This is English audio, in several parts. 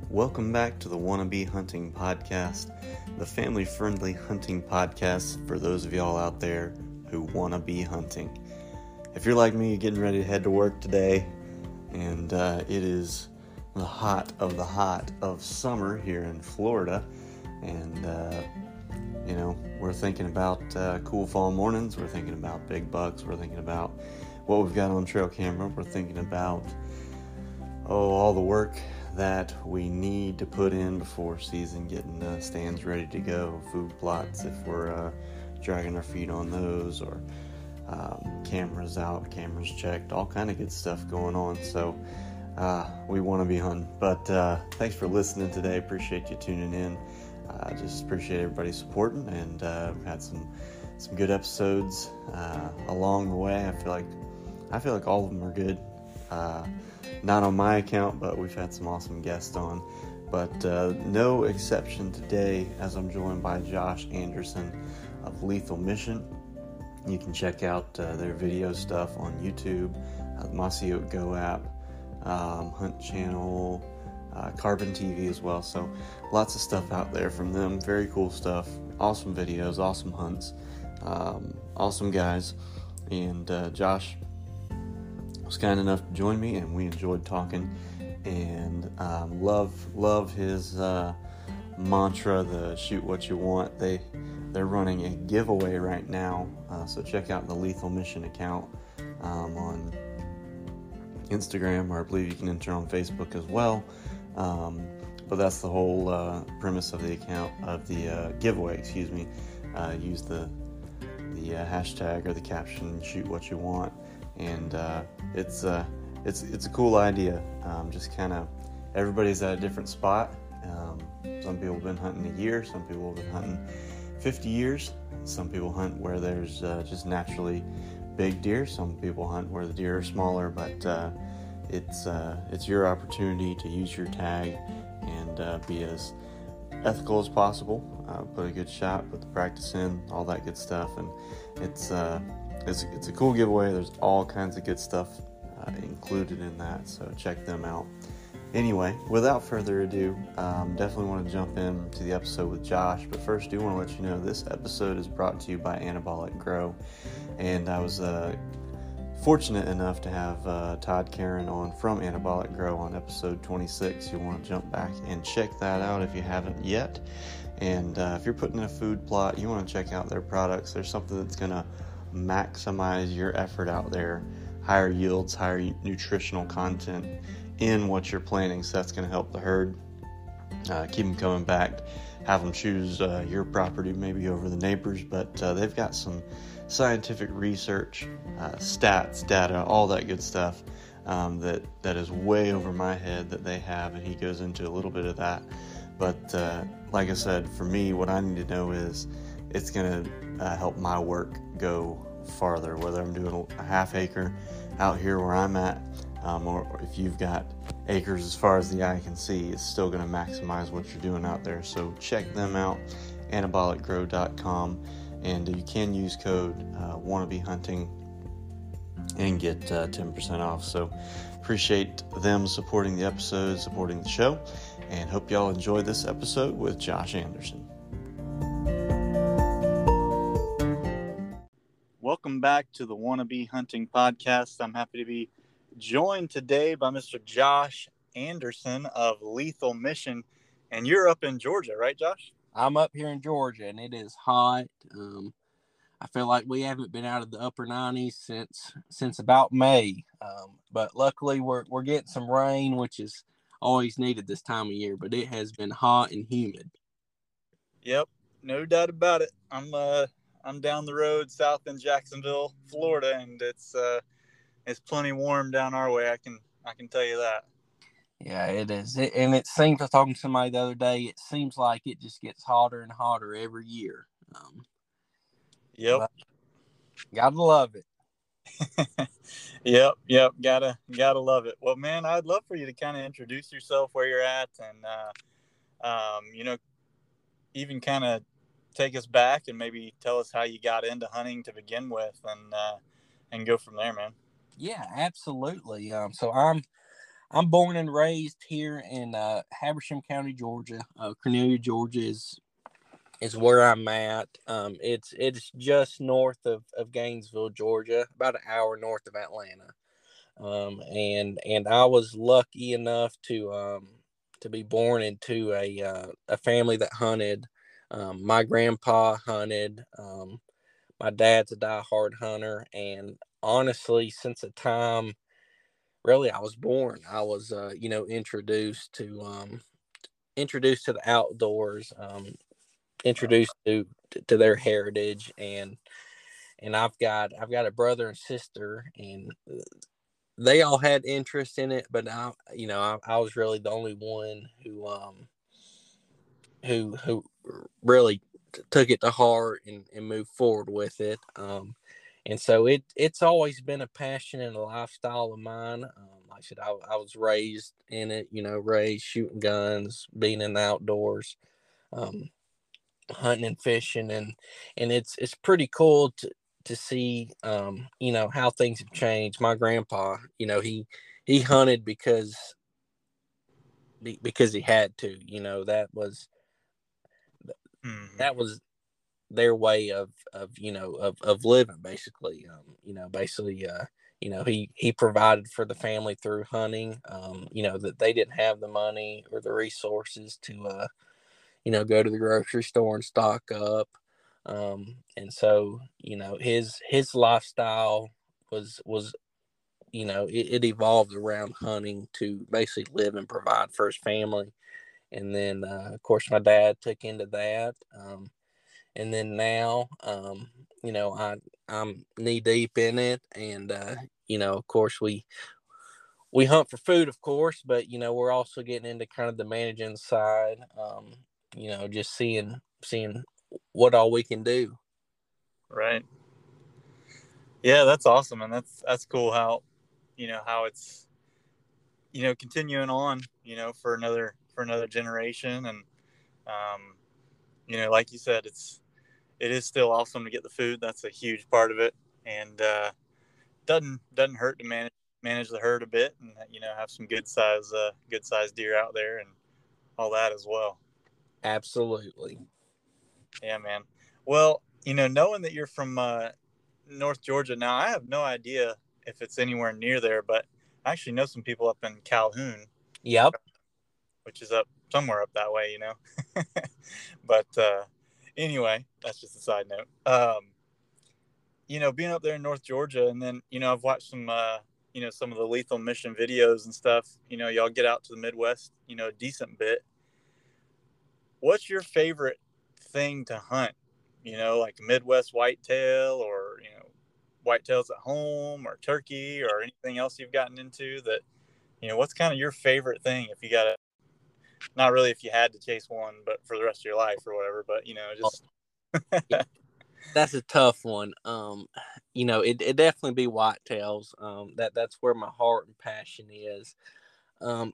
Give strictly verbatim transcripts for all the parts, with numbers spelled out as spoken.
Welcome back to the Wannabe Hunting Podcast, the family-friendly hunting podcast for those of y'all out there who want to be hunting. If you're like me, you're getting ready to head to work today, and uh, it is the hot of the hot of summer here in Florida, and uh, you know, we're thinking about uh, cool fall mornings, we're thinking about big bucks, we're thinking about what we've got on trail camera, we're thinking about oh, all the work that we need to put in before season, getting the stands ready to go, food plots if we're uh, dragging our feet on those, or um, cameras out, cameras checked, all kind of good stuff going on. So uh, we want to be hunting. But uh, thanks for listening today. Appreciate you tuning in. I uh, just appreciate everybody supporting, and uh, we've had some some good episodes uh, along the way. I feel like I feel like all of them are good. Uh, not on my account, but we've had some awesome guests on. But uh, no exception today, as I'm joined by Josh Anderson of Lethal Mission. You can check out uh, their video stuff on YouTube, uh, the Mossy Oak Go app, um, Hunt Channel, uh, Carbon T V as well. So lots of stuff out there from them. Very cool stuff. Awesome videos, awesome hunts, um, awesome guys. And uh, Josh was kind enough to join me, and we enjoyed talking, and um, love love his uh, mantra, the shoot what you want. They they're running a giveaway right now, uh, so check out the Lethal Mission account um, on Instagram, or I believe you can enter on Facebook as well. Um, but that's the whole uh, premise of the account of the uh, giveaway. Excuse me. Uh, use the the uh, hashtag or the caption "shoot what you want." And uh, it's uh, it's it's a cool idea. Um, just kind of everybody's at a different spot. Um, some people have been hunting a year. Some people have been hunting fifty years. Some people hunt where there's uh, just naturally big deer. Some people hunt where the deer are smaller. But uh, it's uh, it's your opportunity to use your tag and uh, be as ethical as possible. Uh, put a good shot, put the practice in, all that good stuff, and it's. Uh, It's, it's a cool giveaway. There's all kinds of good stuff uh, included in that, so check them out. Anyway, without further ado, um, definitely want to jump into the episode with Josh, but first I do want to let you know this episode is brought to you by Anabolic Grow, and I was uh, fortunate enough to have uh, Todd Karen on from Anabolic Grow on episode twenty-six. You'll want to jump back and check that out if you haven't yet, and uh, if you're putting in a food plot, you want to check out their products. There's something that's going to maximize your effort out there, higher yields, higher nutritional content in what you're planting. So that's going to help the herd, uh, keep them coming back, have them choose uh, your property maybe over the neighbors. But uh, they've got some scientific research, uh, stats, data, all that good stuff um, that that is way over my head that they have, and he goes into a little bit of that. But uh, like I said, for me, what I need to know is it's going to uh, help my work go farther, whether I'm doing a half acre out here where I'm at, um, or if you've got acres as far as the eye can see, it's still going to maximize what you're doing out there. So check them out, anabolic grow dot com, and you can use code uh, wannabehunting and get uh, ten percent off. So appreciate them supporting the episode, supporting the show, and hope y'all enjoy this episode with Josh Anderson. Welcome back to the Wannabe Hunting Podcast. I'm happy to be joined today by Mister Josh Anderson of Lethal Mission. And you're up in Georgia, right, Josh? I'm up here in Georgia, and it is hot. Um, I feel like we haven't been out of the upper nineties since since about May. Um, but luckily, we're we're getting some rain, which is always needed this time of year. But it has been hot and humid. Yep, no doubt about it. I'm uh. I'm down the road south in Jacksonville, Florida, and it's uh, it's plenty warm down our way. I can I can tell you that. Yeah, it is. It, and it seems, I was talking to somebody the other day, it seems like it just gets hotter and hotter every year. Um, yep. Gotta love it. yep, yep. Gotta gotta love it. Well, man, I'd love for you to kind of introduce yourself, where you're at, and uh, um, you know, even kind of take us back and maybe tell us how you got into hunting to begin with, and uh, and go from there, man. Yeah, absolutely. Um, so I'm I'm born and raised here in uh, Habersham County, Georgia. Uh, Cornelia, Georgia is is where I'm at. Um, it's it's just north of, of Gainesville, Georgia, about an hour north of Atlanta. Um, and and I was lucky enough to um, to be born into a uh, a family that hunted. Um, my grandpa hunted. Um, my dad's a diehard hunter, and honestly, since the time really I was born, I was uh, you know introduced to um, introduced to the outdoors, um, introduced to to their heritage, and and I've got I've got a brother and sister, and they all had interest in it, but I, you know, I, I was really the only one who, um, who, who really t- took it to heart and, and moved forward with it. Um, and so it, it's always been a passion and a lifestyle of mine. Um, like I said, I, I was raised in it, you know, raised shooting guns, being in the outdoors, um, hunting and fishing, and, and it's, it's pretty cool to, to see, um, you know, how things have changed. My grandpa, you know, he, he hunted because because he had to, you know, that was Mm-hmm. that was their way of of you know of, of living, basically. Um you know basically uh you know he he provided for the family through hunting. Um you know that they didn't have the money or the resources to uh you know go to the grocery store and stock up. Um and so you know his his lifestyle was was you know it, it evolved around hunting to basically live and provide for his family. And then uh, of course my dad took into that. Um, and then now um, you know I I'm knee deep in it, and uh, you know of course we we hunt for food, of course, but you know we're also getting into kind of the managing side. Um, you know, just seeing seeing what all we can do. Right. Yeah, that's awesome, and that's that's cool how, you know, how it's, you know, continuing on, you know, for another for another generation, and um, you know, like you said, it's it is still awesome to get the food. That's a huge part of it, and uh, doesn't doesn't hurt to manage manage the herd a bit, and you know, have some good size uh, good size deer out there and all that as well. Absolutely. Yeah, man. Well, you know, knowing that you're from uh, North Georgia now, I have no idea if it's anywhere near there, but I actually know some people up in Calhoun, Yep. which is up somewhere up that way, you know. But uh, anyway, that's just a side note. Um, you know, being up there in North Georgia, and then you know, I've watched some, uh, you know, some of the Lethal Mission videos and stuff. You know, y'all get out to the Midwest, you know, a decent bit. What's your favorite thing to hunt? You know, like Midwest whitetail, or you know, whitetails at home, or turkey, or anything else you've gotten into that, you know, what's kind of your favorite thing if you got to, not really if you had to chase one, but for the rest of your life or whatever, but you know, just. Yeah, that's a tough one. Um, you know, it it definitely be whitetails. Um, that that's where my heart and passion is. Um,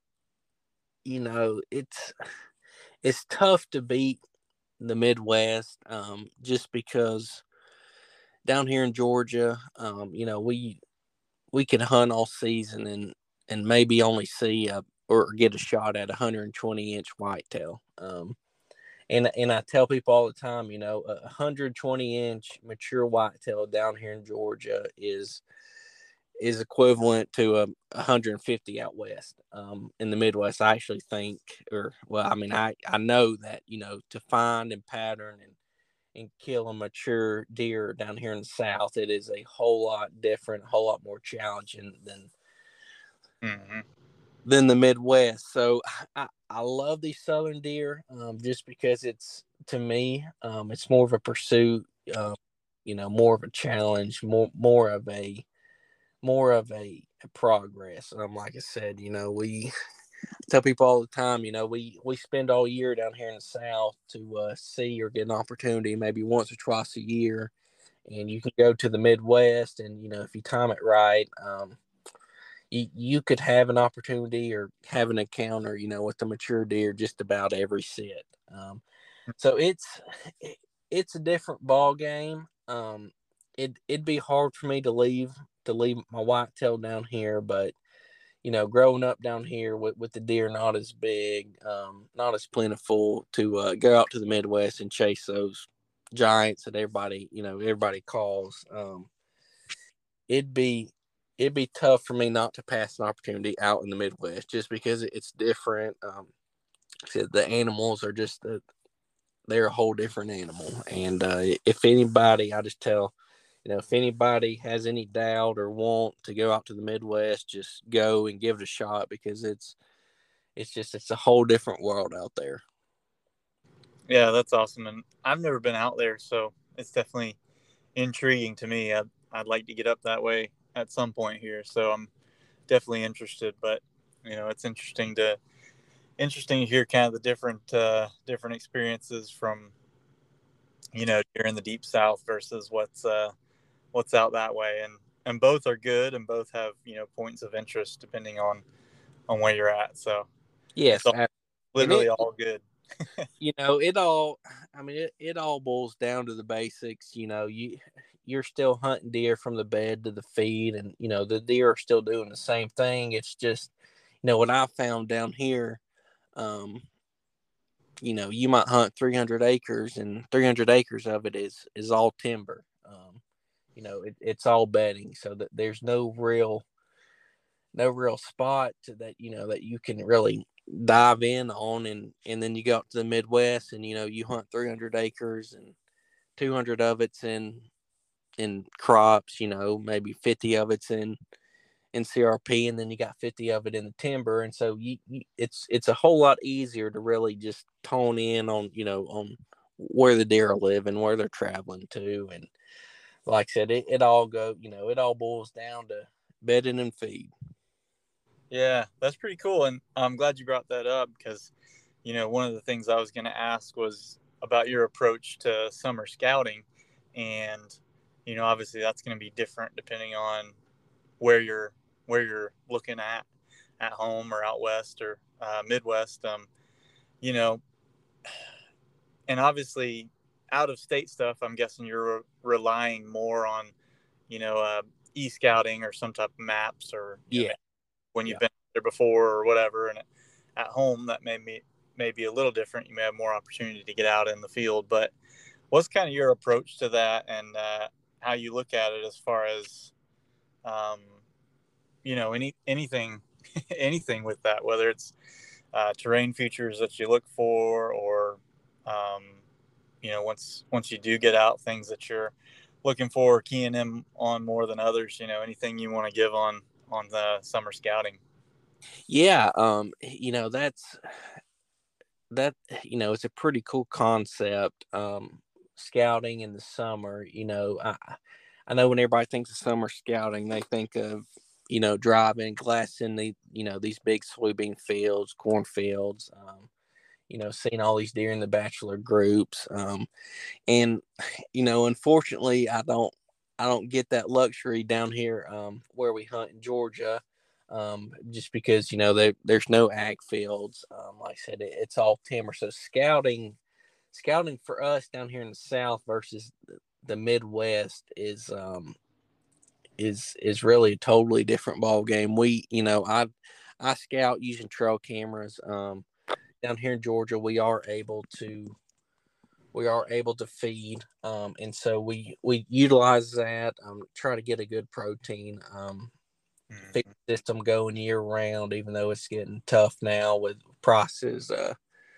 you know, it's it's tough to beat the Midwest. Um, just because down here in Georgia, um, you know, we we can hunt all season and and maybe only see a or get a shot at a one hundred twenty inch whitetail. Um, and and I tell people all the time, you know, a one hundred twenty inch mature whitetail down here in Georgia is is equivalent to a one hundred fifty out west. Um, in the Midwest, I actually think, or well, I mean, I I know that you know to find and pattern and and kill a mature deer down here in the South, it is a whole lot different, a whole lot more challenging than Mm-hmm. than the Midwest. So I, I love these southern deer, um, just because it's to me, um, it's more of a pursuit, um, you know, more of a challenge, more more of a more of a, a progress. Um, like I said, you know, we tell people all the time, you know, we we spend all year down here in the South to uh, see or get an opportunity, maybe once or twice a year, and you can go to the Midwest, and you know, if you time it right. Um, you, you could have an opportunity or have an encounter, you know, with the mature deer just about every sit. Um, so it's it, it's a different ball game. Um, it it'd be hard for me to leave to leave my whitetail down here, but you know, growing up down here with, with the deer not as big, um, not as plentiful, to uh, go out to the Midwest and chase those giants that everybody, you know, everybody calls. Um, it'd be it'd be tough for me not to pass an opportunity out in the Midwest just because it's different. Um, the animals are just a, they're a whole different animal, and uh, if anybody, I just tell, you know, if anybody has any doubt or want to go out to the Midwest, just go and give it a shot, because it's it's just it's a whole different world out there. Yeah, that's awesome, and I've never been out there, so it's definitely intriguing to me. I'd, I'd like to get up that way at some point here, so I'm definitely interested. But you know, it's interesting to interesting to hear kind of the different uh, different experiences from, you know, here in the deep South versus what's uh, what's out that way, and and both are good, and both have, you know, points of interest depending on on where you're at. So it's Yes, all, literally it, all good. you know, it all, I mean, it, it all boils down to the basics. You know, you you're still hunting deer from the bed to the feed, and you know the deer are still doing the same thing. It's just, you know, what I found down here. Um, you know, you might hunt three hundred acres, and three hundred acres of it is is all timber. Um, you know, it, it's all bedding, so that there's no real no real spot to that, you know, that you can really dive in on. And and then you go out to the Midwest, and you know, you hunt three hundred acres, and two hundred of it's in in crops, you know, maybe fifty of it's in in C R P, and then you got fifty of it in the timber. And so you, you it's it's a whole lot easier to really just tone in on, you know, on where the deer are living, where they're traveling to. And like I said, it, it all go, you know, it all boils down to bedding and feed. Yeah, that's pretty cool, and I'm glad you brought that up because, you know, one of the things I was going to ask was about your approach to summer scouting, and you know, obviously that's going to be different depending on where you're where you're looking at at home or out west or uh, Midwest. Um, you know, and obviously out of state stuff, I'm guessing you're re- relying more on, you know, uh, e-scouting or some type of maps, or you know, Yeah. when you've Yeah. been there before or whatever. And at home, that may be, may be a little different. You may have more opportunity to get out in the field. But what's kind of your approach to that, and uh, how you look at it as far as, um, you know, any anything, anything with that, whether it's uh, terrain features that you look for, or um, you know, once once you do get out, things that you're looking for, keying in on more than others. You know, anything you want to give on on the summer scouting. Yeah. Um, you know, that's that, you know, it's a pretty cool concept. Um, scouting in the summer, you know, I, I know when everybody thinks of summer scouting, they think of, you know, driving, glassing the, you know, these big soybean fields, cornfields, um, you know, seeing all these deer in the bachelor groups. Um, and, you know, unfortunately, I don't, I don't get that luxury down here, um, where we hunt in Georgia. Um, just because, you know, there, there's no ag fields. Um, like I said, it, it's all timber. So scouting, scouting for us down here in the South versus the, the Midwest is, um, is is really a totally different ball game. We, you know, I I scout using trail cameras. Um, down here in Georgia, we are able to we are able to feed, um, and so we we utilize that. Um, try to get a good protein um, feed Mm-hmm. system going year round, even though it's getting tough now with prices. Uh,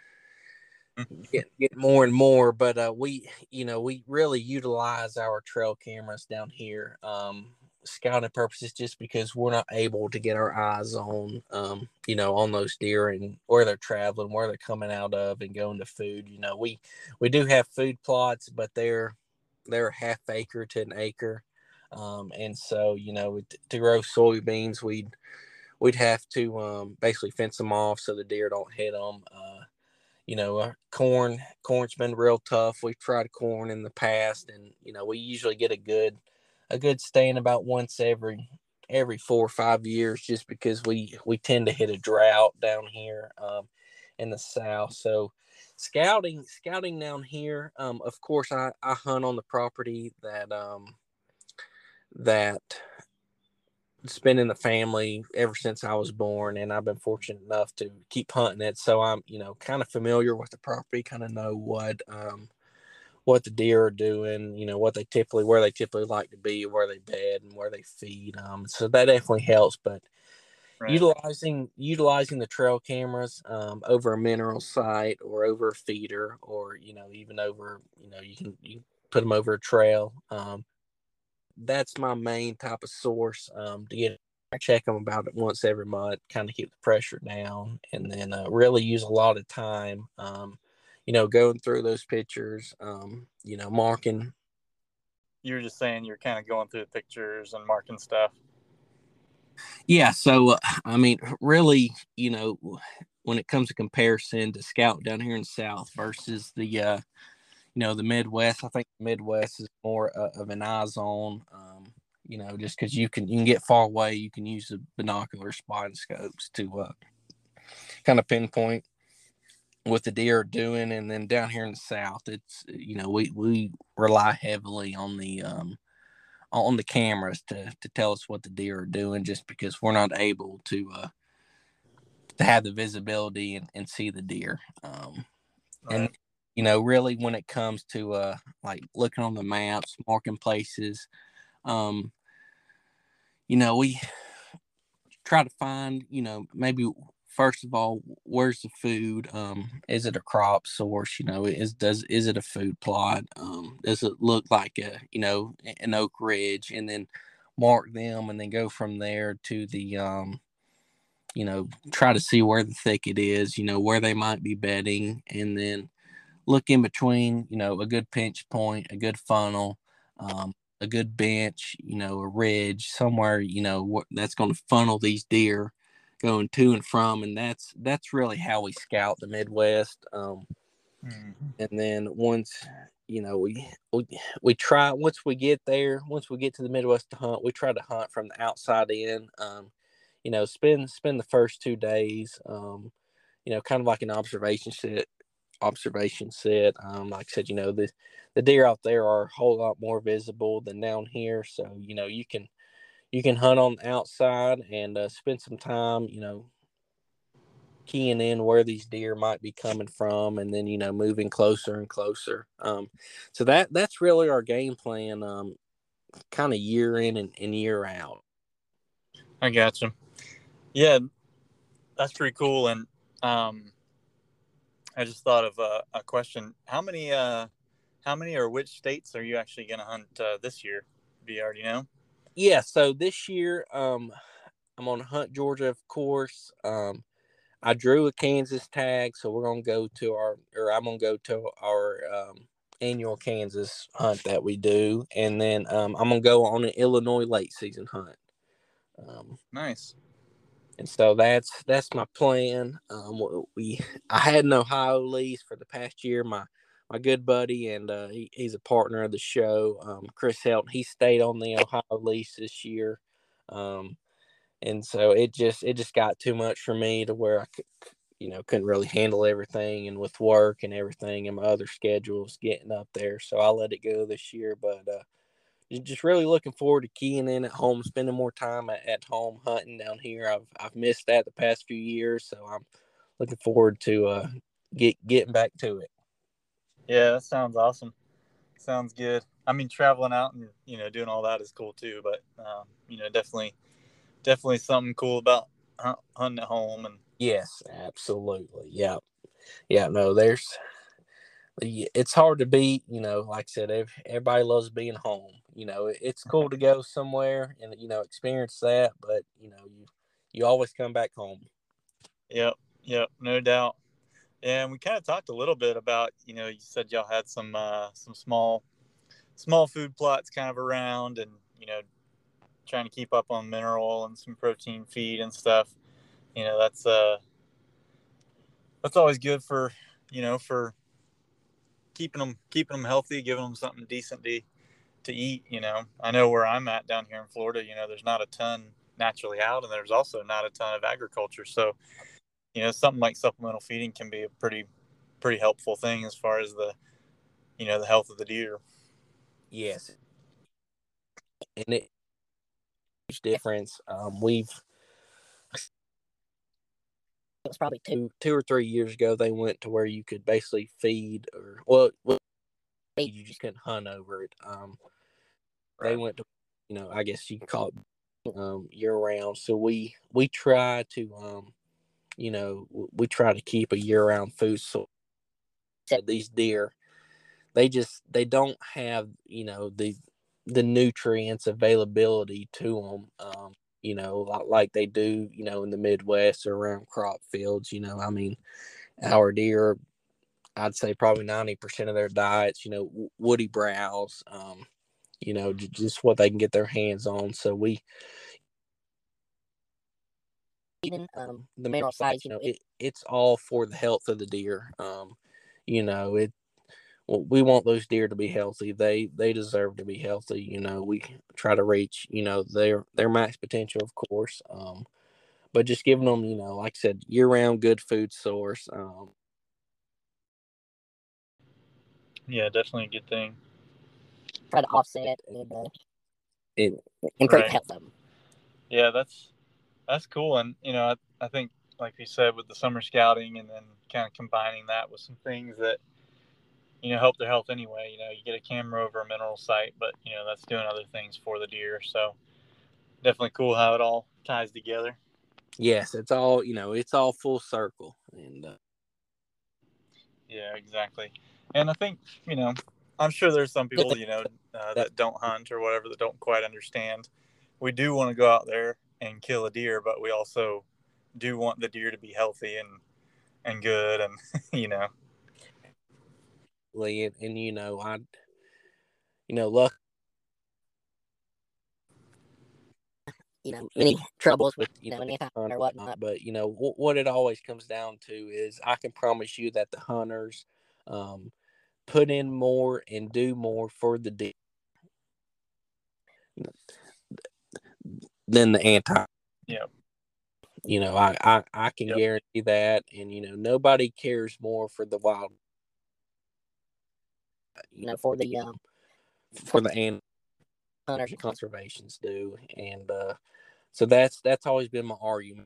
get get more and more, but uh, we, you know, we really utilize our trail cameras down here, um, scouting purposes, just because we're not able to get our eyes on, um, you know, on those deer and where they're traveling, where they're coming out of, and going to food. You know, we we do have food plots, but they're they're a half acre to an acre, um, and so, you know, to grow soybeans, we'd we'd have to um, basically fence them off so the deer don't hit them. Uh, you know, uh, corn, corn's been real tough. We've tried corn in the past, and you know, we usually get a good, a good stand about once every, every four or five years, just because we we tend to hit a drought down here, um, in the South. So, scouting, scouting down here. Um, of course, I I hunt on the property that um that it's been in the family ever since I was born, and I've been fortunate enough to keep hunting it. So I'm, you know, kind of familiar with the property, kind of know what um, what the deer are doing, you know, what they typically, where they typically like to be, where they bed, and where they feed. Um, so that definitely helps. But Right. utilizing utilizing the trail cameras um, over a mineral site or over a feeder, or you know, even over, you know, you can you put them over a trail. Um, that's my main type of source um, to get. I check them about it once every month, kind of keep the pressure down, and then uh, really use a lot of time, um, you know, going through those pictures, um, you know, marking. You were just saying you're kind of going through the pictures and marking stuff. Yeah, so uh, I mean, really, you know, when it comes to comparison to scout down here in the South versus the, uh, you know, the Midwest, I think the Midwest is more uh, of an eye zone. Um, you know, just because you can you can get far away, you can use the binocular spotting scopes to uh, kind of pinpoint what the deer are doing. And then down here in the South, it's, you know, we we rely heavily on the um, on the cameras to to tell us what the deer are doing, just because we're not able to uh, to have the visibility and, and see the deer. Um, Right. and you know, really, when it comes to uh, like looking on the maps, marking places, um, you know, we try to find, you know, maybe first of all, where's the food? Um, is it a crop source? You know, is does is it a food plot? Um, does it look like a, you know, an oak ridge? And then mark them, and then go from there to the um, you know, try to see where the thicket is, you know, where they might be bedding, and then look in between, you know, a good pinch point, a good funnel, um, a good bench, you know, a ridge, somewhere, you know, that's going to funnel these deer going to and from. And that's, that's really how we scout the Midwest. Um, Mm-hmm. and then once, you know, we, we, we try, once we get there, once we get to the Midwest to hunt, we try to hunt from the outside in, um, you know, spend, spend the first two days, um, you know, kind of like an observation set, observation set. Um, like I said, you know, the the deer out there are a whole lot more visible than down here. So, you know, you can you can hunt on the outside and uh, spend some time, you know, keying in where these deer might be coming from, and then, you know, moving closer and closer. Um, so that that's really our game plan, um, kind of year in and, and year out. I gotcha. Yeah, that's pretty cool. And um, I just thought of a, a question. How many, uh, how many or which states are you actually going to hunt uh, this year? Do you already know? Yeah. So this year, um, I'm on Hunt Georgia, of course. Um, I drew a Kansas tag, so we're gonna go to our, or I'm gonna go to our um, annual Kansas hunt that we do, and then um, I'm gonna go on an Illinois late season hunt. Um, Nice. and so that's that's my plan. Um, we I had an Ohio lease for the past year. My my good buddy, and uh, he, he's a partner of the show, um, Chris Helton. He stayed on the Ohio lease this year. Um, and so it just it just got too much for me to where I could, you know, couldn't really handle everything, and with work and everything and my other schedules getting up there, so I let it go this year. But uh just really looking forward to keying in at home, spending more time at, at home hunting down here. I've I've missed that the past few years, so I'm looking forward to uh get getting back to it. Yeah, that sounds awesome. Sounds good. I mean, traveling out and, you know, doing all that is cool too, but um, you know, definitely definitely something cool about hunting at home. And Yes, absolutely. Yeah. Yeah, no, there's it's hard to beat, you know, like I said, everybody loves being home. You know, it's cool to go somewhere and, you know, experience that, but, you know, you, you always come back home. Yep. Yep. No doubt. And we kind of talked a little bit about, you know, you said y'all had some, uh, some small, small food plots kind of around, and, you know, trying to keep up on mineral and some protein feed and stuff. You know, that's, uh, that's always good for, you know, for keeping them, keeping them healthy, giving them something decent to, to eat. You know, I know where I'm at down here in Florida, you know, there's not a ton naturally out, and there's also not a ton of agriculture. So, you know, something like supplemental feeding can be a pretty, pretty helpful thing as far as the, you know, the health of the deer. Yes. And it, huge difference. Um, we've it was probably two two or three years ago they went to where you could basically feed or well, well feed you just couldn't hunt over it. Um, right. They went to, you know, I guess you can call it um, year round. So we we try to um, you know, we try to keep a year round food source. These deer, they just they don't have, you know, the the nutrients availability to them. Um, you know, like, like they do, you know, in the Midwest or around crop fields. You know, I mean, our deer, I'd say probably ninety percent of their diets, you know, woody browse, um, you know, j- just what they can get their hands on. So we, even um, the mineral sites, you know, it, it's all for the health of the deer. Um, you know, it, well, we want those deer to be healthy. They they deserve to be healthy. You know, we try to reach, you know, their their max potential, of course. Um, but just giving them, you know, like I said, year round good food source. Um, Yeah, definitely a good thing. Try to offset and uh, it, improve right. the health of them. Yeah, that's that's cool. And you know, I, I think like you said with the summer scouting, and then kind of combining that with some things that, you know, help their health anyway. You know, you get a camera over a mineral site, but you know that's doing other things for the deer. So definitely cool how it all ties together. Yes, it's all, you know, it's all full circle. And uh, yeah, exactly. And I think, you know, I'm sure there's some people, you know, uh, that don't hunt or whatever, that don't quite understand. We do want to go out there and kill a deer, but we also do want the deer to be healthy and and good, and you know. And, and you know, I, you know, luck. You know, many troubles with, you know, an anti-hunt or whatnot, but you know w- what it always comes down to is I can promise you that the hunters um, put in more and do more for the deer than the anti. Yeah. You know, I I, I can yep. guarantee that, and you know, nobody cares more for the wild. You know, for the um, for the animal hunters and conservations do, and uh, so that's that's always been my argument.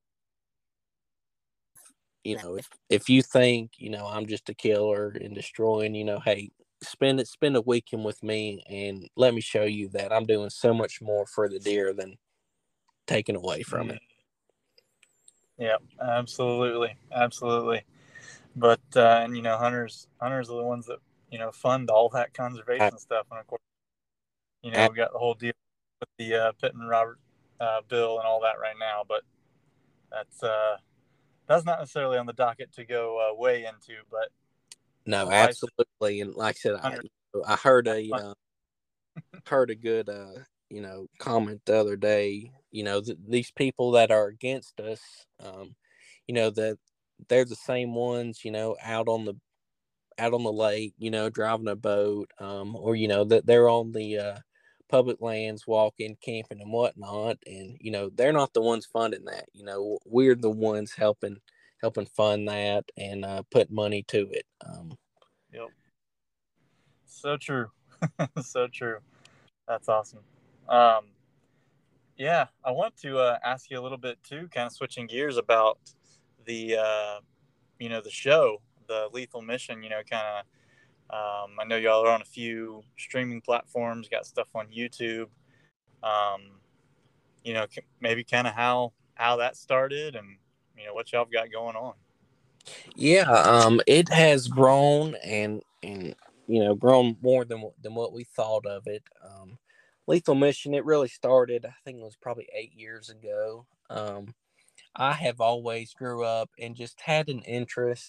You know, if if you think, you know, I'm just a killer and destroying, you know, hey, spend it spend a weekend with me and let me show you that I'm doing so much more for the deer than taking away from it. Yeah, absolutely, absolutely. But uh, and you know, hunters hunters are the ones that, you know, fund all that conservation I, stuff, and of course, you know, I, we got the whole deal with the uh, Pitt and Robert uh, bill and all that right now, but that's uh, that's not necessarily on the docket to go uh, way into. But no, absolutely, and like I said, I, I heard a uh, heard a good uh, you know, comment the other day. You know, th- these people that are against us, um, you know, that they're the same ones, you know, out on the out on the lake, you know, driving a boat, um, or you know that they're on the uh, public lands, walking, camping, and whatnot, and you know they're not the ones funding that. You know, we're the ones helping helping fund that and uh, put money to it. Um, yep. So true, so true. That's awesome. Um, yeah, I want to uh, ask you a little bit too, kind of switching gears about the, uh, you know, the show, the Lethal Mission. You know, kind of. Um, I know y'all are on a few streaming platforms, got stuff on YouTube. Um, you know, maybe kind of how how that started, and you know what y'all got going on. Yeah, um, it has grown and and you know grown more than than what we thought of it. Um, Lethal Mission, it really started, I think it was probably eight years ago. Um, I have always grew up and just had an interest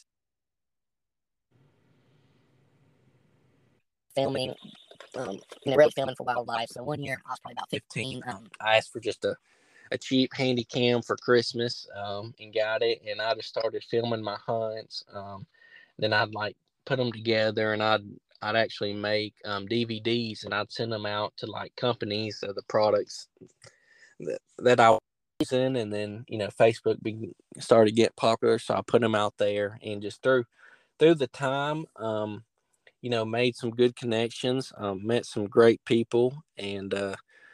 filming, um, you know, really filming for wildlife. So one year I was probably about fifteen. Um, I asked for just a, a cheap handy cam for Christmas, um, and got it. And I just started filming my hunts. Um, then I'd like put them together, and I'd I'd actually make um, D V Ds, and I'd send them out to like companies of the products that, that I was using. And then, you know, Facebook be, started to get popular, so I put them out there, and just through through the time, um, you know, made some good connections, um, met some great people, and uh,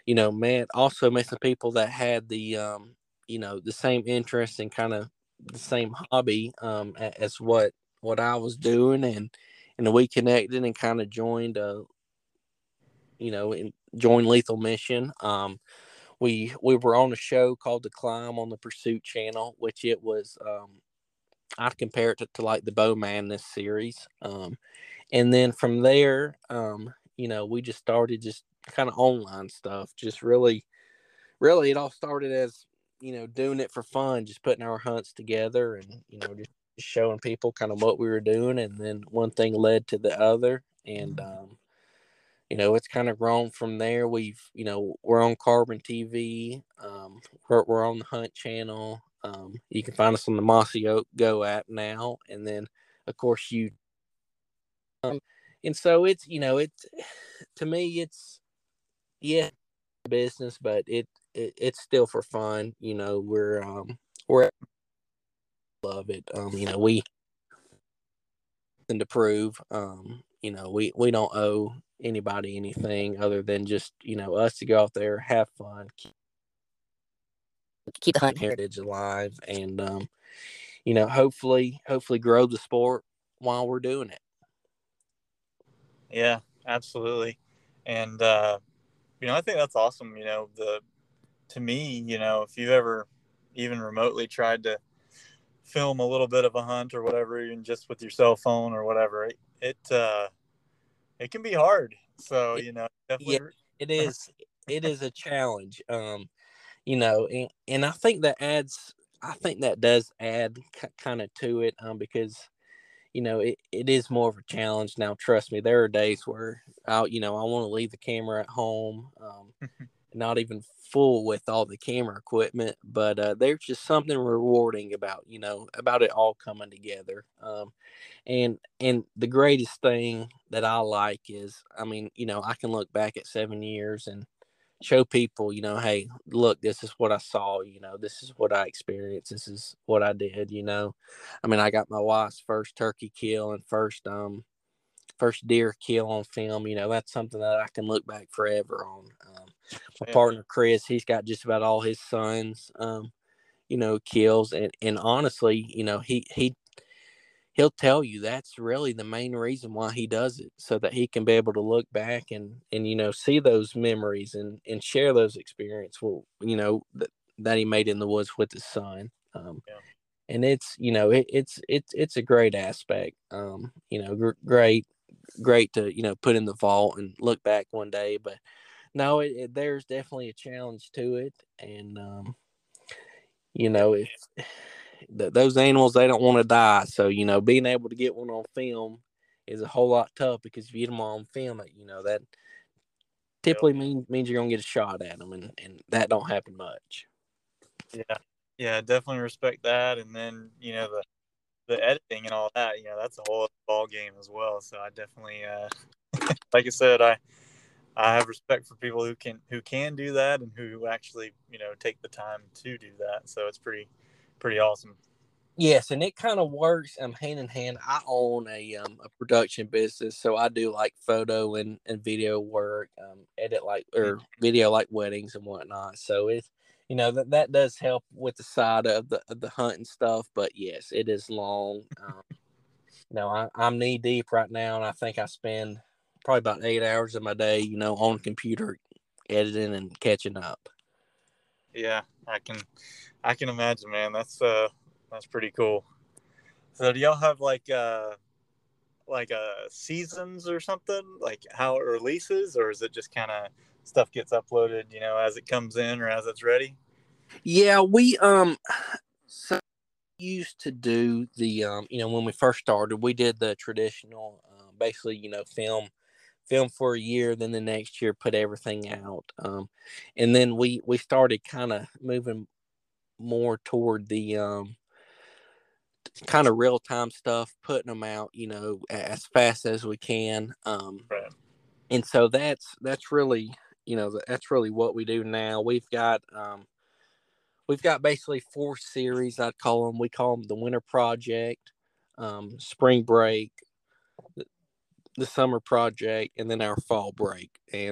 you know, met also met some people that had the um, you know, the same interest and kind of the same hobby um as what what I was doing, and and we connected and kind of joined uh you know and joined Lethal Mission. Um, we we were on a show called The Climb on the Pursuit Channel, which it was um I compare it to, to like the Bow Madness series. Um, and then from there, um, you know, we just started just kind of online stuff. Just really, really, it all started as, you know, doing it for fun, just putting our hunts together and, you know, just showing people kind of what we were doing. And then one thing led to the other. And, um, you know, it's kind of grown from there. We've, you know, we're on Carbon T V. Um, we're, we're on the Hunt Channel. Um, you can find us on the Mossy Oak Go app now. And then, of course, you. Um, and so it's, you know, it's, to me, it's, yeah, business, but it, it it's still for fun. You know, we're, um, we're, love it. Um, you know, we, and to prove, um, you know, we, we don't owe anybody anything other than just, you know, us to go out there, have fun, keep, keep the hunting heritage alive, and, um, you know, hopefully, hopefully grow the sport while we're doing it. Yeah, absolutely. And, uh, you know, I think that's awesome. You know, the, to me, you know, if you've ever even remotely tried to film a little bit of a hunt or whatever, even just with your cell phone or whatever, it, it, uh, it can be hard. So, It, you know, yeah, definitely. it is. It is a challenge. Um, you know, and, and I think that adds. I think that does add k- kind of to it, um, because you know it, it is more of a challenge now. Trust me, there are days where I, you know, I want to leave the camera at home, um, not even full with all the camera equipment, but uh, there's just something rewarding about you know about it all coming together. Um, and and the greatest thing that I like is, I mean, you know, I can look back at seven years and show people, you know, hey, look, this is what I saw, you know, this is what I experienced, this is what I did, you know. I mean, I got my wife's first turkey kill and first um first deer kill on film. You know, that's something that I can look back forever on. Um, my Yeah. partner Chris, he's got just about all his sons, um, you know, kills, and and honestly, you know, he he he'll tell you that's really the main reason why he does it, so that he can be able to look back and and you know see those memories and and share those experiences, well, you know, that that he made in the woods with his son. Um, Yeah. and it's, you know, it, it's it's it's a great aspect. Um, you know, gr- great great to, you know, put in the vault and look back one day, but no, it, it, there's definitely a challenge to it, and um, you know, if th- those animals, they don't want to die, so you know, being able to get one on film is a whole lot tough, because if you get them on film, you know, that Yep. typically means means you're gonna get a shot at them, and and that don't happen much. Yeah. Yeah. Definitely respect that. And then, you know, the, the editing and all that, you know, that's a whole other ball game as well. So I definitely, uh, like I said, I, I have respect for people who can, who can do that and who actually, you know, take the time to do that. So it's pretty, pretty awesome. Yes, and it kind of works um hand in hand. I own a um a production business, so I do like photo and, and video work, um, edit like or video like weddings and whatnot. So it's, you know, that that does help with the side of the of the hunt and stuff. But yes, it is long. Um, you know, I, I'm knee deep right now, and I think I spend probably about eight hours of my day, you know, on the computer editing and catching up. Yeah. I can, I can imagine, man. That's, uh, that's pretty cool. So do y'all have like, uh, like uh seasons or something, like how it releases, or is it just kind of stuff gets uploaded, you know, as it comes in or as it's ready? Yeah, we um so used to do the um you know, when we first started, we did the traditional, uh, basically, you know, film film for a year, then the next year put everything out, um and then we we started kind of moving more toward the um kind of real time stuff, putting them out, you know, as fast as we can, um Right. and so that's that's really, you know, that's really what we do now. We've got um we've got basically four series, I'd call them. We call them the Winter Project, um, Spring Break, the, the Summer Project, and then our Fall Break. And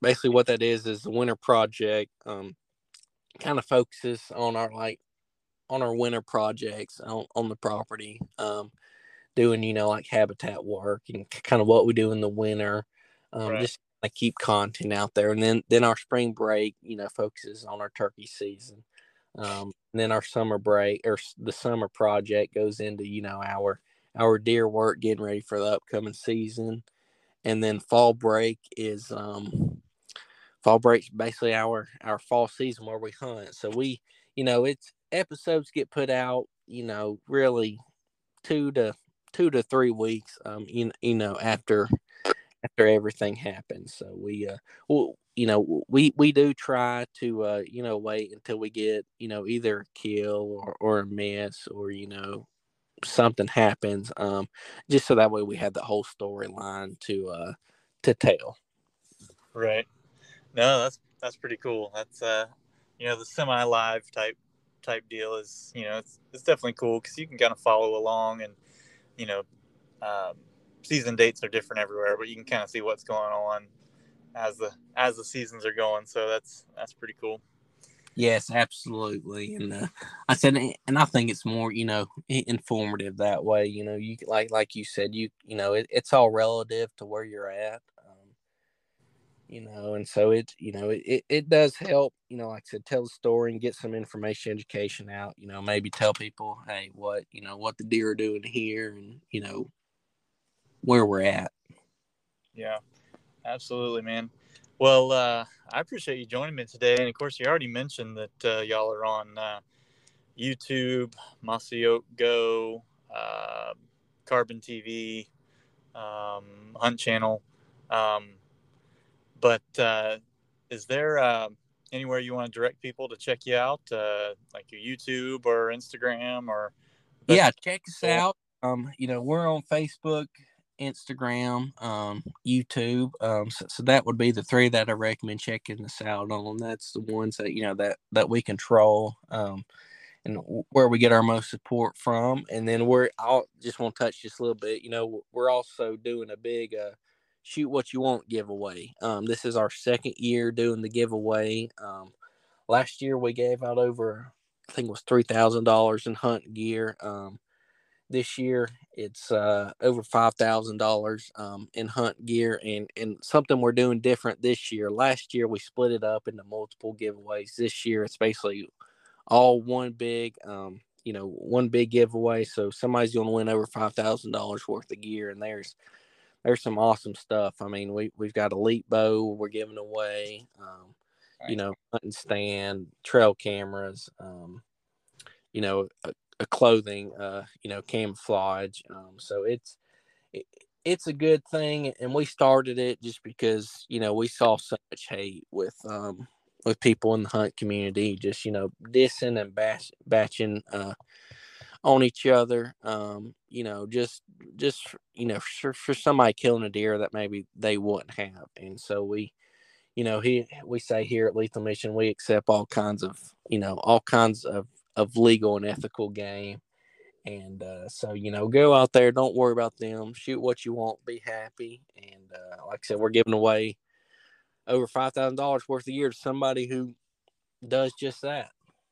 basically what that is is the winter project. Um, kind of focuses on our like on our winter projects on, on the property. Um, doing you know like habitat work and kind of what we do in the winter. Um, Right. just like keep content out there, and then then our spring break you know focuses on our turkey season. Um, and then our summer break or the summer project goes into you know our our deer work, getting ready for the upcoming season. And then fall break is um fall break's basically our our fall season where we hunt. So we you know it's episodes get put out you know really two to two to three weeks um you, you know after after everything happens. So we uh well, you know we we do try to uh you know wait until we get you know either a kill or, or a miss, or you know something happens, um just so that way we have the whole storyline to uh to tell. Right. No, that's that's pretty cool. That's uh, you know, the semi-live type type deal is, you know, it's it's definitely cool because you can kind of follow along, and you know, um, season dates are different everywhere, but you can kind of see what's going on as the as the seasons are going. So that's that's pretty cool. Yes, absolutely. And uh, I said, and I think it's more, you know, informative that way. You know, you like like you said, you you know, it, it's all relative to where you're at. Um, you know, and so it, you know, it, it does help, you know, like I said, tell the story and get some information, education out, you know, maybe tell people, hey, what, you know, what the deer are doing here, and, you know, where we're at. Yeah, absolutely, man. Well, uh, I appreciate you joining me today. And of course, you already mentioned that uh, y'all are on uh, YouTube, Mossy Oak Go, uh, Carbon T V, um, Hunt Channel. Um, but uh, is there uh, anywhere you want to direct people to check you out, uh, like your YouTube or Instagram or Yeah, best? check us out. Um, you know, we're on Facebook, Instagram, um, YouTube. Um, so, so that would be the three that I recommend checking us out on. That's the ones that you know that that we control, um, and where we get our most support from. And then we're I'll just want to touch just a little bit. You know, we're also doing a big uh, shoot what you want giveaway. Um, this is our second year doing the giveaway. Um, last year we gave out over, I think it was three thousand dollars in hunt gear. Um, this year it's uh, over five thousand dollars um, in hunt gear, and and something we're doing different this year. Last year we split it up into multiple giveaways. This year it's basically all one big, um, you know, one big giveaway. So somebody's going to win over five thousand dollars worth of gear, and there's there's some awesome stuff. I mean, we we've got elite bow we're giving away. Um, you know, hunting stand, trail cameras, um, you know, a, a clothing, uh, you know, camouflage. Um, so it's it, it's a good thing, and we started it just because you know we saw so much hate with um with people in the hunt community, just you know dissing and bash, batching uh, on each other. Um, you know, just just you know for, for somebody killing a deer that maybe they wouldn't have, and so we you know, he we say here at Lethal Mission we accept all kinds of you know all kinds of of legal and ethical game, and uh, so you know go out there, don't worry about them, shoot what you want, be happy, and uh, like I said, we're giving away over five thousand dollars worth of gear to somebody who does just that.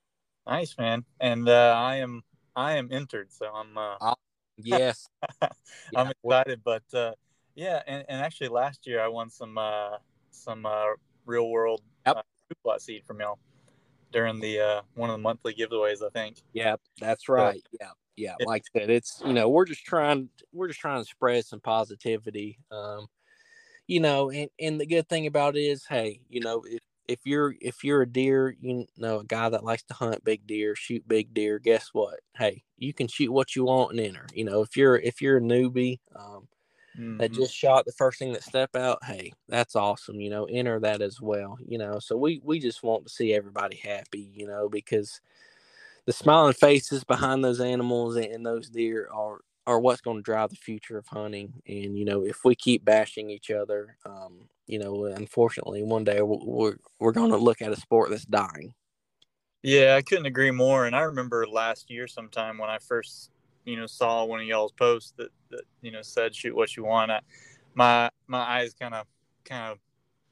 Nice, man. And uh, I am I am entered, so I'm uh, Oh, yes, I'm yeah, excited. But uh, yeah, and, and actually last year I won some uh, some uh, real world yep, uh, plot seed from y'all during the uh, one of the monthly giveaways, I think. yep, that's So right, yeah. Yeah, yeah, like I said, it's you know we're just trying we're just trying to spread some positivity. Um, you know, and, and the good thing about it is, hey, you know, if, if you're if you're a deer, you know, a guy that likes to hunt big deer, shoot big deer, guess what? Hey, you can shoot what you want and enter. You know, if you're if you're a newbie um, that mm-hmm. just shot the first thing that step out, hey, that's awesome. You know, enter that as well. You know, so we we just want to see everybody happy. You know, because the smiling faces behind those animals and those deer are are what's going to drive the future of hunting. And you know, if we keep bashing each other, um, you know, unfortunately, one day we're we're going to look at a sport that's dying. Yeah, I couldn't agree more. And I remember last year sometime when I first, you know, saw one of y'all's posts that, that you know said shoot what you want. I, my my eyes kind of kind of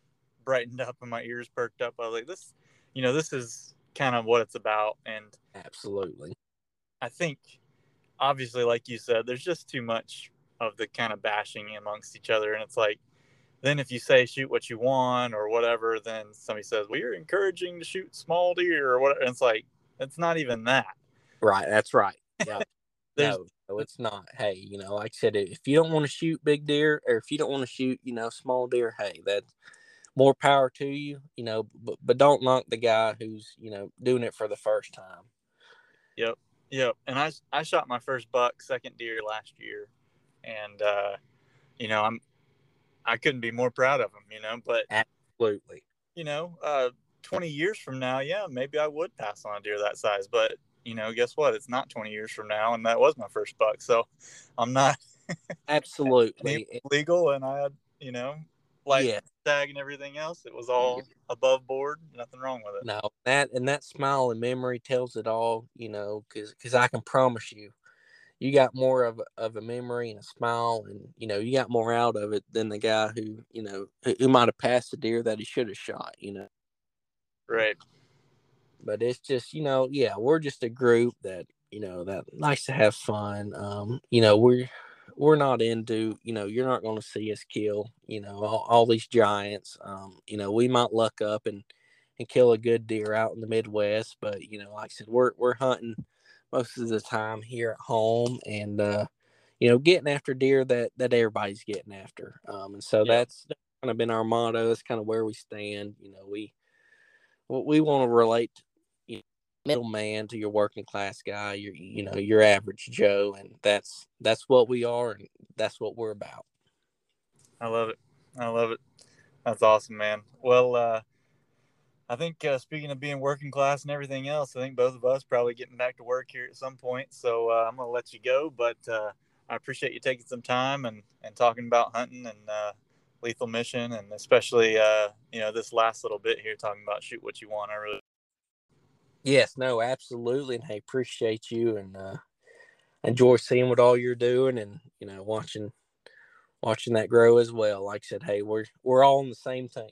brightened up and my ears perked up. I was like, this, you know, this is kind of what it's about. And Absolutely. I think, obviously, like you said, there's just too much of the kind of bashing amongst each other. And it's like, then if you say shoot what you want or whatever, then somebody says, well, you're encouraging to shoot small deer or whatever. And it's like, it's not even that. Right. That's right. Yeah. There's- no, no, it's not. Hey, you know, like I said, if you don't want to shoot big deer, or if you don't want to shoot, you know, small deer, hey, that's more power to you, you know, but, but don't knock the guy who's, you know, doing it for the first time. Yep. Yep. And I, I shot my first buck, second deer last year. And, uh, you know, I'm, I couldn't be more proud of him, you know, but Absolutely. You know, uh, twenty years from now, yeah, maybe I would pass on a deer that size, but you know, guess what? It's not twenty years from now. And that was my first buck. So I'm not Absolutely legal. And I had, you know, like yeah. tag and everything else. It was all above board. Nothing wrong with it. No, that, and that smile and memory tells it all, you know, cause, cause I can promise you, you got more of a, of a memory and a smile, and you know you got more out of it than the guy who you know who, who might have passed the deer that he should have shot. You know, right? But it's just you know yeah, we're just a group that you know that likes to have fun. Um, you know we're we're not into you know you're not going to see us kill you know all, all these giants. Um, you know we might luck up and and kill a good deer out in the Midwest, but you know like I said, we're we're hunting most of the time here at home, and uh, you know, getting after deer that that everybody's getting after. Um, and so Yeah. that's kind of been our motto. That's kind of where we stand. You know, we we want to relate, you know, middleman to your working class guy. Your you know your average Joe, and that's that's what we are, and that's what we're about. I love it. I love it. That's awesome, man. Well, uh, I think uh, speaking of being working class and everything else, I think both of us probably getting back to work here at some point. So uh, I'm going to let you go, but uh, I appreciate you taking some time and, and talking about hunting and uh, Lethal Mission, and especially, uh, you know, this last little bit here talking about shoot what you want. I really. Yes, no, absolutely. And hey, appreciate you, and uh, enjoy seeing what all you're doing, and, you know, watching, watching that grow as well. Like I said, hey, we're, we're all on the same team.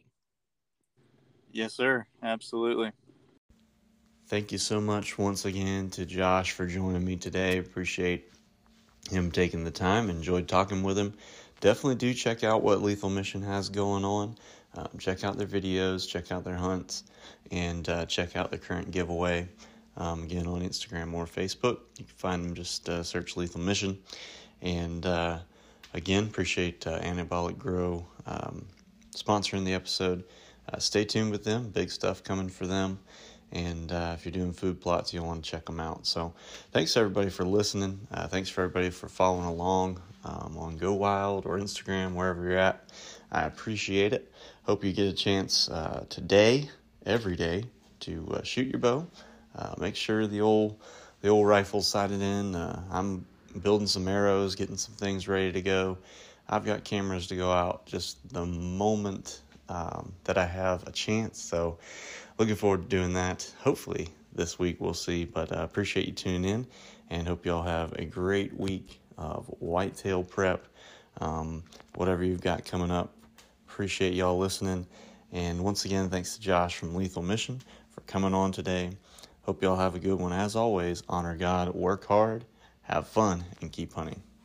Yes, sir. Absolutely. Thank you so much once again to Josh for joining me today. Appreciate him taking the time. Enjoyed talking with him. Definitely do check out what Lethal Mission has going on. Um, check out their videos, check out their hunts, and uh, check out the current giveaway. Um, again, on Instagram or Facebook. You can find them, just uh, search Lethal Mission. And uh, again, appreciate uh, Anabolic Grow um, sponsoring the episode. Uh, stay tuned with them. Big stuff coming for them. And uh, if you're doing food plots, you'll want to check them out. So thanks, everybody, for listening. Uh, thanks for everybody for following along um, on Go Wild or Instagram, wherever you're at. I appreciate it. Hope you get a chance uh, today, every day, to uh, shoot your bow. Uh, make sure the old the old rifle's sighted in. Uh, I'm building some arrows, getting some things ready to go. I've got cameras to go out just the moment um, that I have a chance. So looking forward to doing that. Hopefully this week, we'll see. But I uh, appreciate you tuning in, and hope y'all have a great week of whitetail prep, um, whatever you've got coming up. Appreciate y'all listening. And once again, thanks to Josh from Lethal Mission for coming on today. Hope y'all have a good one. As always, honor God, work hard, have fun, and keep hunting.